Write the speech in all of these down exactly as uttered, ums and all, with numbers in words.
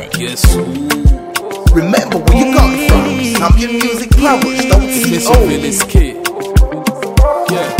everything. Yes. Remember where you got it from. Champion Music Plumbers, don't see Mister Phyllis Kid. Yeah.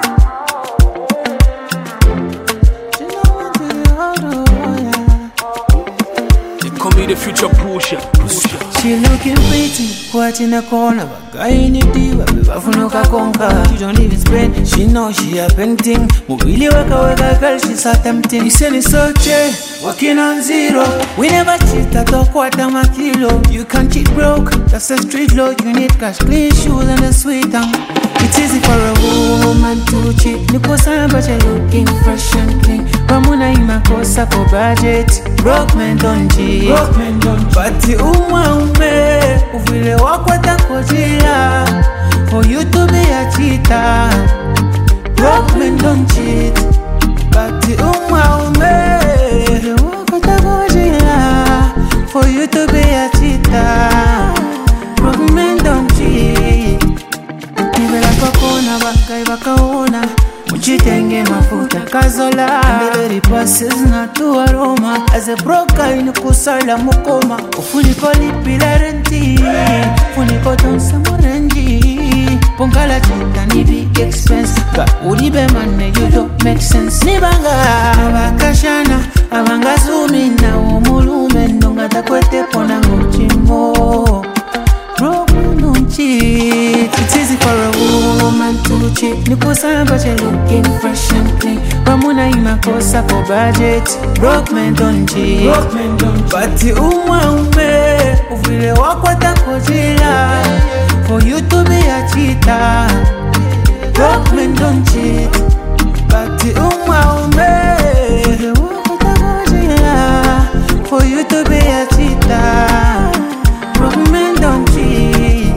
They call me the future pusher. Pusher. She looking pretty, quite in the corner. But guy in the diva, bafunuka konka. She don't even spend, she know she a painting. Mubili waka waka girl, she so tempting. He said it's okay, working on zero. We never cheat at all quarter my kilo. You can't cheat broke, that's a street law. You need cash, clean shoes and a sweet tongue. It's easy for a woman to cheat. Niko sana but you're looking fresh and clean. Ramuna imakosa ko budget. Broke men don't cheat. Broke men don't cheat. Bati umwa ume uvile wakwata kojila. For you to be a cheater. Broke men don't cheat. Bati umwa ume uvile wakwata kojila. For you to be a cheater. Broke men don't cheat. Nibela kakona baka ibakaona. Uchitenge mafuta kazola. Mbele passes na tu aroma. As a broker inikusala mukoma. Ufuniko lipila renti. Ufuniko tonsa morenji. Pongala chita ni big expense. Ka ulibe mane you don't make sense. Nibanga abakashana. Abanga zumina umulume. Nonga takwete pona nguchimo. Broken don't cheat. It's easy for a woman to cheat. Niko sana but you're looking fresh and clean. Ramuna imakosa ko budget. Broke men don't cheat. Broke men don't cheat. Bati umwa ume uvile wakwata kojila. For you to be a cheater. Broke men don't cheat. Bati umwa ume uvile wakwata kojila. For you to be a cheater. Broke men don't cheat.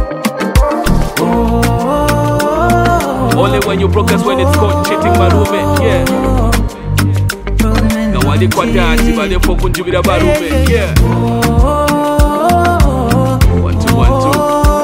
Oh, oh, oh, Only when you broke us when it's called cheating barume. Yeah. Na wali kwa tati bade foku njibira barume. Yeah. One two one two.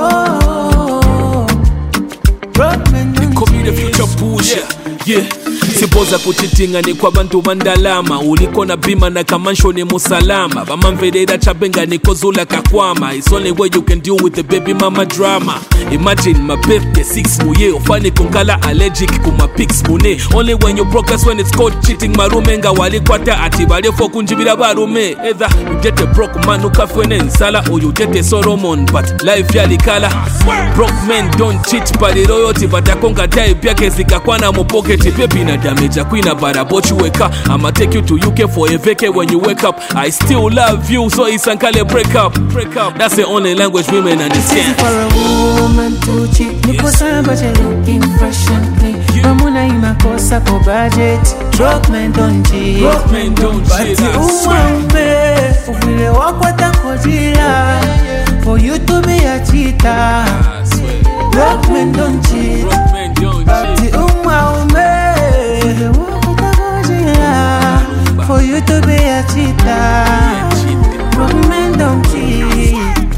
They call me the future pusher. Yeah. Sipoza kuchitinga ni kwa bantu bandalama. Uliko na bima na kamansho ni musalama. Bamamvededa chabenga ni kozula kakwama. It's only way you can deal with the baby mama drama. Imagine my birthday six muye. Ofani kunkala allergic kuma pics mune. Only when you broke us when it's called cheating marumenga. Wali kwata ati bale foku njibira barume. Either you get a broke man ukafwene nsala, or you get a Solomon but life ya likala. Broke men don't cheat pali royalty. Batakonga jai piake zikakwana mo pocket. Baby na damage a queen but I bought you a car. I'ma take you to U K for a vacay when you wake up. I still love you, so it's unkale break up. Break up. That's the only language women understand. for a woman to cheat. Niko sana but you're looking fresh and clean. Ramuna imakosa ko budget. Broke men don't cheat. Broke men don't cheat. Bati umwa ume uvile wakwata kojila. For you to be a cheater. Broke men don't cheat. Broke men don't Bati cheat. umwa ume uvile wakwata kojila. For you to be a cheater. Broke men don't cheat.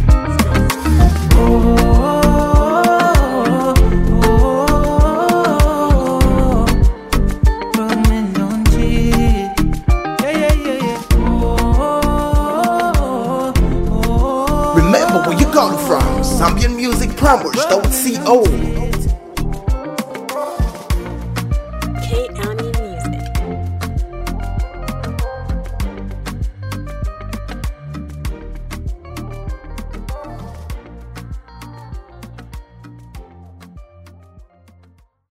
Oh, oh, oh, oh. Broke men don't cheat. Yeah, yeah, yeah, yeah. Oh, oh, oh, oh. Remember where you got it from. Champion Music Plumbers, don't see old.